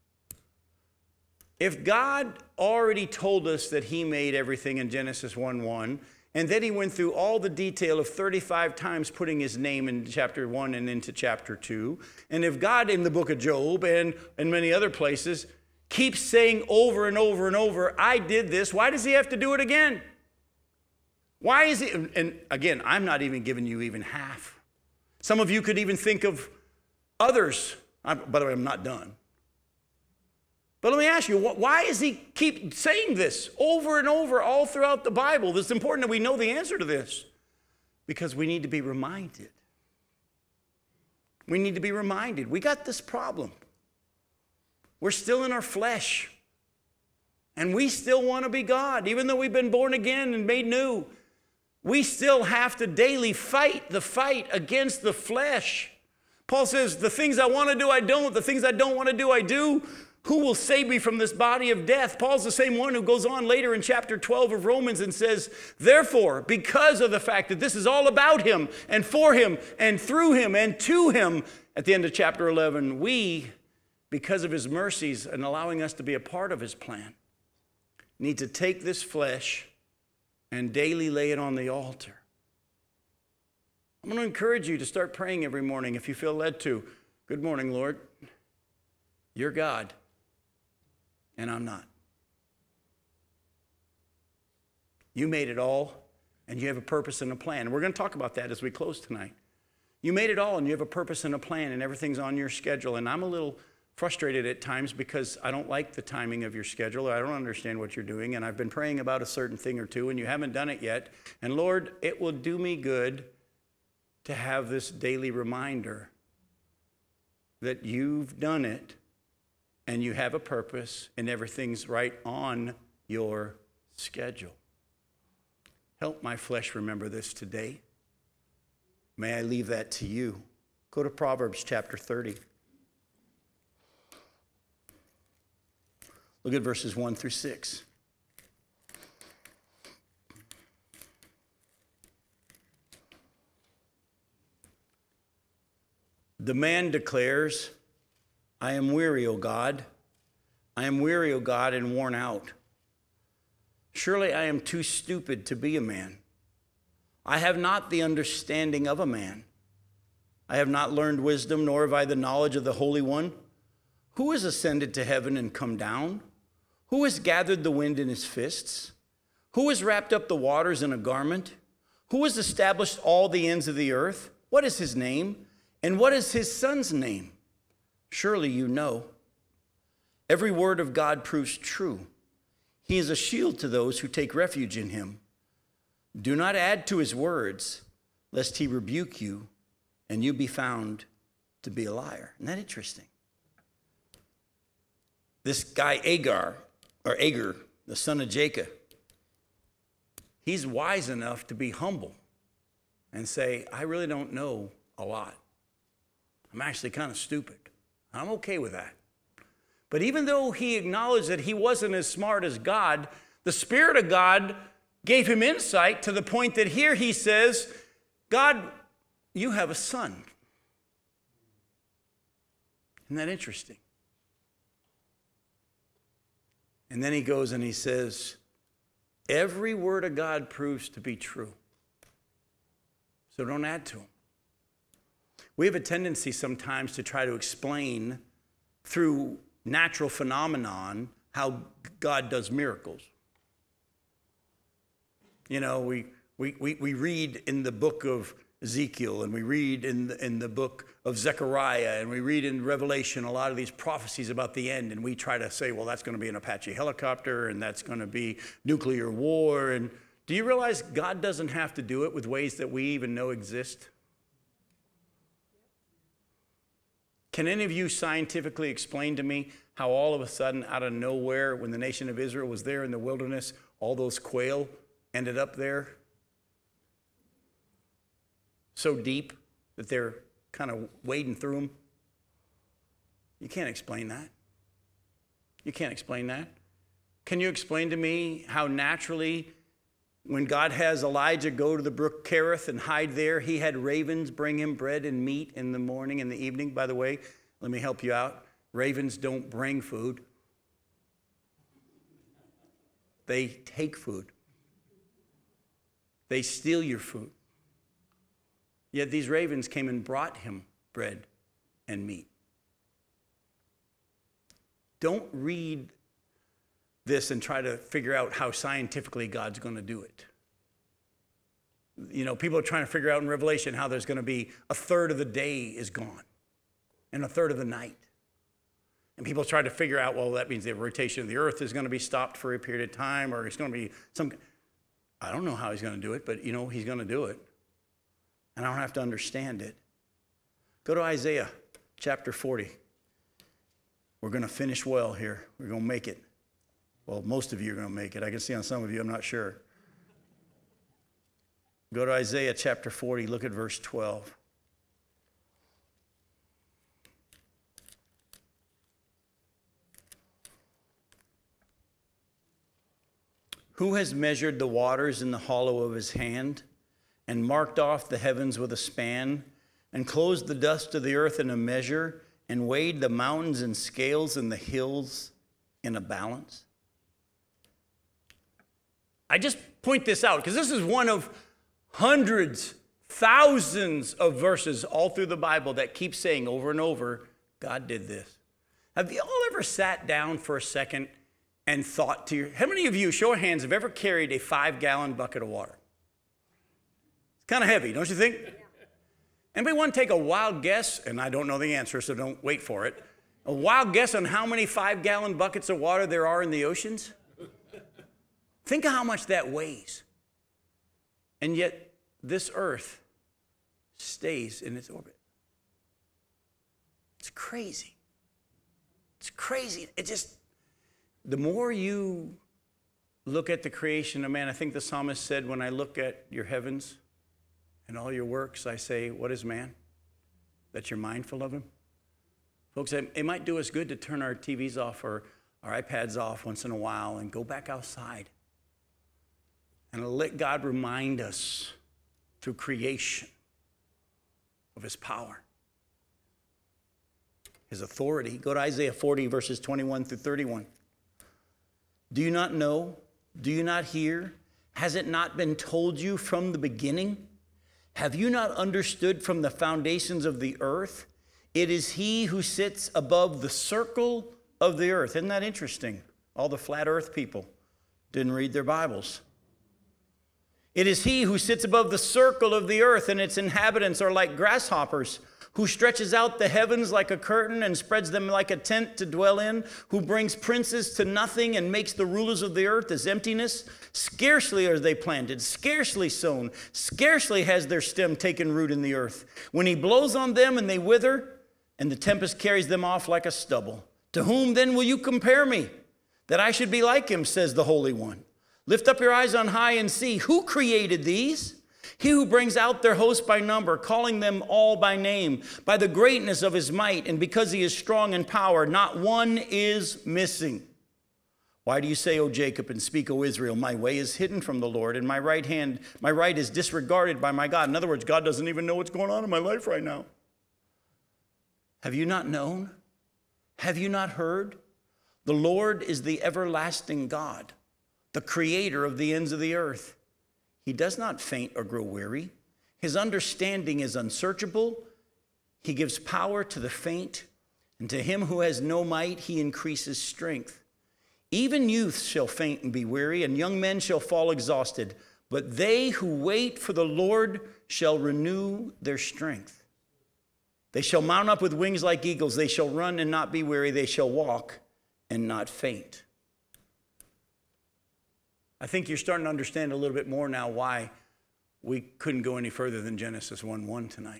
If God already told us that he made everything in Genesis 1:1, and then he went through all the detail of 35 times putting his name in chapter 1 and into chapter 2, and if God in the book of Job and many other places keeps saying over and over and over, I did this, why does he have to do it again? Why is he? And again, I'm not even giving you even half. Some of you could even think of others. By the way, I'm not done. But let me ask you, why does he keep saying this over and over all throughout the Bible? It's important that we know the answer to this, because we need to be reminded. We need to be reminded. We got this problem. We're still in our flesh, and we still want to be God. Even though we've been born again and made new, we still have to daily fight the fight against the flesh. Paul says, the things I want to do, I don't. The things I don't want to do, I do. Who will save me from this body of death? Paul's the same one who goes on later in chapter 12 of Romans and says, therefore, because of the fact that this is all about him and for him and through him and to him, at the end of chapter 11, we, because of his mercies and allowing us to be a part of his plan, need to take this flesh and daily lay it on the altar. I'm going to encourage you to start praying every morning if you feel led to. Good morning, Lord. You're God, and I'm not. You made it all, and you have a purpose and a plan. And we're going to talk about that as we close tonight. You made it all, and you have a purpose and a plan, and everything's on your schedule. And I'm a little frustrated at times because I don't like the timing of your schedule. I don't understand what you're doing, and I've been praying about a certain thing or two, and you haven't done it yet. And Lord, it will do me good to have this daily reminder that you've done it, and you have a purpose, and everything's right on your schedule. Help my flesh remember this today. May I leave that to you. Go to Proverbs chapter 30. Look at verses 1 through 6. The man declares, I am weary, O God. I am weary, O God, and worn out. Surely I am too stupid to be a man. I have not the understanding of a man. I have not learned wisdom, nor have I the knowledge of the Holy One. Who has ascended to heaven and come down? Who has gathered the wind in his fists? Who has wrapped up the waters in a garment? Who has established all the ends of the earth? What is his name? And what is his son's name? Surely you know. Every word of God proves true. He is a shield to those who take refuge in him. Do not add to his words, lest he rebuke you, and you be found to be a liar. Isn't that interesting? This guy Agar, the son of Jacob, he's wise enough to be humble and say, I really don't know a lot. I'm actually kind of stupid. I'm okay with that. But even though he acknowledged that he wasn't as smart as God, the Spirit of God gave him insight to the point that here he says, God, you have a son. Isn't that interesting? And then he goes and he says, every word of God proves to be true. So don't add to him. We have a tendency sometimes to try to explain through natural phenomenon how God does miracles. You know, we read in the book of Ezekiel, and we read in the book of Zechariah, and we read in Revelation a lot of these prophecies about the end, and we try to say, well, that's going to be an Apache helicopter, and that's going to be nuclear war. And do you realize God doesn't have to do it with ways that we even know exist? Can any of you scientifically explain to me how all of a sudden, out of nowhere, when the nation of Israel was there in the wilderness, all those quail ended up there so deep that they're kind of wading through them? You can't explain that. You can't explain that. Can you explain to me how naturally, when God has Elijah go to the brook Kerith and hide there, he had ravens bring him bread and meat in the morning and the evening? By the way, let me help you out. Ravens don't bring food. They take food. They steal your food. Yet these ravens came and brought him bread and meat. Don't read this and try to figure out how scientifically God's going to do it. You know, people are trying to figure out in Revelation how there's going to be a third of the day is gone and a third of the night. And people try to figure out, well, that means the rotation of the earth is going to be stopped for a period of time, or it's going to be some, I don't know how he's going to do it, but you know, he's going to do it. And I don't have to understand it. Go to Isaiah chapter 40. We're going to finish well here. We're going to make it. Well, most of you are going to make it. I can see on some of you, I'm not sure. Go to Isaiah chapter 40, look at verse 12. Who has measured the waters in the hollow of his hand, and marked off the heavens with a span, and closed the dust of the earth in a measure, and weighed the mountains in scales and the hills in a balance? I just point this out because this is one of hundreds, thousands of verses all through the Bible that keep saying over and over, God did this. Have you all ever sat down for a second and thought to how many of you, show of hands, have ever carried a 5-gallon bucket of water? It's kind of heavy, don't you think? Yeah. Anybody want to take a wild guess? And I don't know the answer, so don't wait for it. A wild guess on how many 5-gallon buckets of water there are in the oceans? Think of how much that weighs. And yet, this earth stays in its orbit. It's crazy. It's crazy. It just, the more you look at the creation of man, I think the psalmist said, when I look at your heavens and all your works, I say, what is man? That you're mindful of him? Folks, it might do us good to turn our TVs off or our iPads off once in a while and go back outside and let God remind us through creation of his power. his authority. Go to Isaiah 40, verses 21 through 31. Do you not know? Do you not hear? Has it not been told you from the beginning? Have you not understood from the foundations of the earth? It is he who sits above the circle of the earth. Isn't that interesting? All the flat earth people didn't read their Bibles. It is he who sits above the circle of the earth, and its inhabitants are like grasshoppers, who stretches out the heavens like a curtain and spreads them like a tent to dwell in, who brings princes to nothing and makes the rulers of the earth as emptiness. Scarcely are they planted, scarcely sown, scarcely has their stem taken root in the earth. When he blows on them and they wither, and the tempest carries them off like a stubble. To whom then will you compare me, that I should be like him, says the Holy One. Lift up your eyes on high and see, who created these? He who brings out their host by number, calling them all by name, by the greatness of his might, and because he is strong in power, not one is missing. Why do you say, O Jacob, and speak, O Israel, my way is hidden from the Lord, and my right is disregarded by my God? In other words, God doesn't even know what's going on in my life right now. Have you not known? Have you not heard? The Lord is the everlasting God, the creator of the ends of the earth. He does not faint or grow weary. His understanding is unsearchable. He gives power to the faint, and to him who has no might, he increases strength. Even youths shall faint and be weary, and young men shall fall exhausted. But they who wait for the Lord shall renew their strength. They shall mount up with wings like eagles. They shall run and not be weary. They shall walk and not faint. I think you're starting to understand a little bit more now why we couldn't go any further than Genesis 1:1 tonight.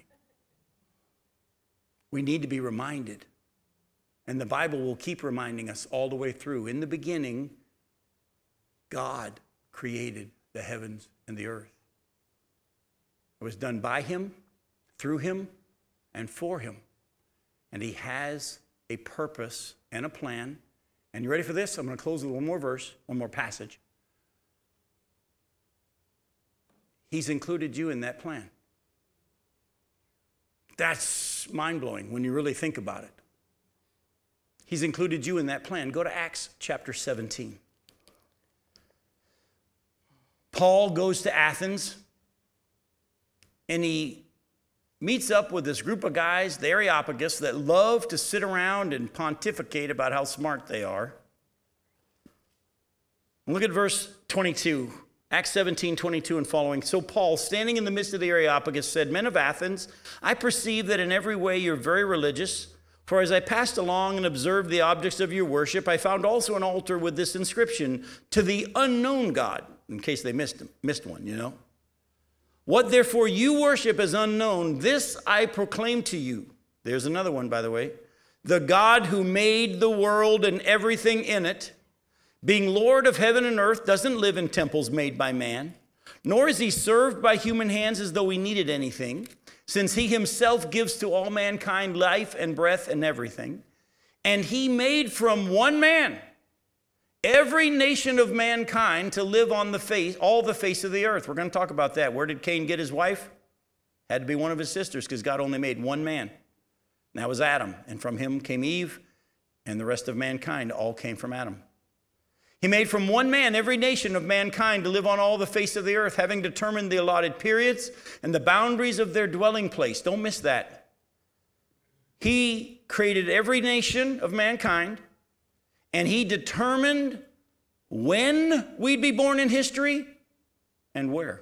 We need to be reminded, and the Bible will keep reminding us all the way through. In the beginning, God created the heavens and the earth. It was done by him, through him, and for him. And he has a purpose and a plan. And you ready for this? I'm going to close with one more verse, one more passage. He's included you in that plan. That's mind-blowing when you really think about it. He's included you in that plan. Go to Acts chapter 17. Paul goes to Athens, and he meets up with this group of guys, the Areopagus, that love to sit around and pontificate about how smart they are. And look at verse 22. Acts 17, 22 and following. So Paul, standing in the midst of the Areopagus, said, Men of Athens, I perceive that in every way you're very religious. For as I passed along and observed the objects of your worship, I found also an altar with this inscription, To the unknown God, in case they missed one, you know. What therefore you worship as unknown, this I proclaim to you. There's another one, by the way. The God who made the world and everything in it, being Lord of heaven and earth, doesn't live in temples made by man, nor is he served by human hands as though he needed anything, since he himself gives to all mankind life and breath and everything. And he made from one man every nation of mankind to live on all the face of the earth. We're going to talk about that. Where did Cain get his wife? Had to be one of his sisters, because God only made one man. And that was Adam. And from him came Eve, and the rest of mankind all came from Adam. He made from one man every nation of mankind to live on all the face of the earth, having determined the allotted periods and the boundaries of their dwelling place. Don't miss that. He created every nation of mankind, and he determined when we'd be born in history and where.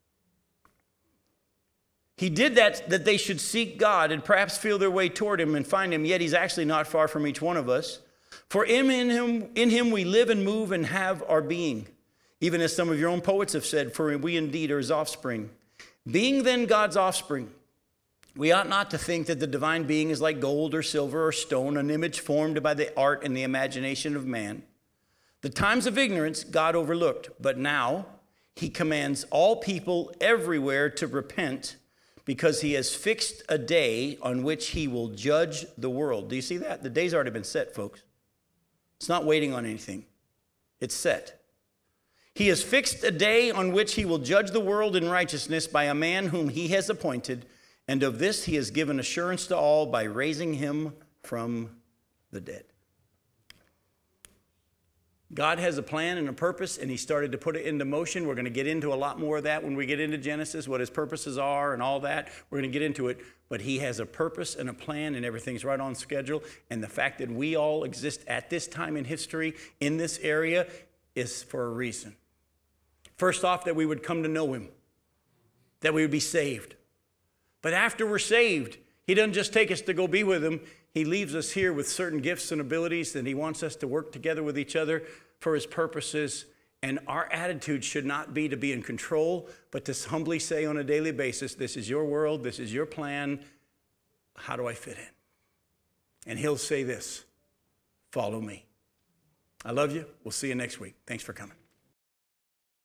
He did that they should seek God and perhaps feel their way toward him and find him, yet he's actually not far from each one of us. For in him we live and move and have our being, even as some of your own poets have said, for we indeed are his offspring. Being then God's offspring, we ought not to think that the divine being is like gold or silver or stone, an image formed by the art and the imagination of man. The times of ignorance God overlooked, but now he commands all people everywhere to repent, because he has fixed a day on which he will judge the world. Do you see that? The day's already been set, folks. It's not waiting on anything. It's set. He has fixed a day on which he will judge the world in righteousness by a man whom he has appointed, and of this he has given assurance to all by raising him from the dead. God has a plan and a purpose, and he started to put it into motion. We're going to get into a lot more of that when we get into Genesis, what his purposes are and all that. We're going to get into it. But he has a purpose and a plan, and everything's right on schedule. And the fact that we all exist at this time in history in this area is for a reason. First off, that we would come to know him, that we would be saved. But after we're saved, he doesn't just take us to go be with him. He leaves us here with certain gifts and abilities, and he wants us to work together with each other for his purposes. And our attitude should not be to be in control, but to humbly say on a daily basis, this is your world, this is your plan. How do I fit in? And he'll say this, follow me. I love you. We'll see you next week. Thanks for coming.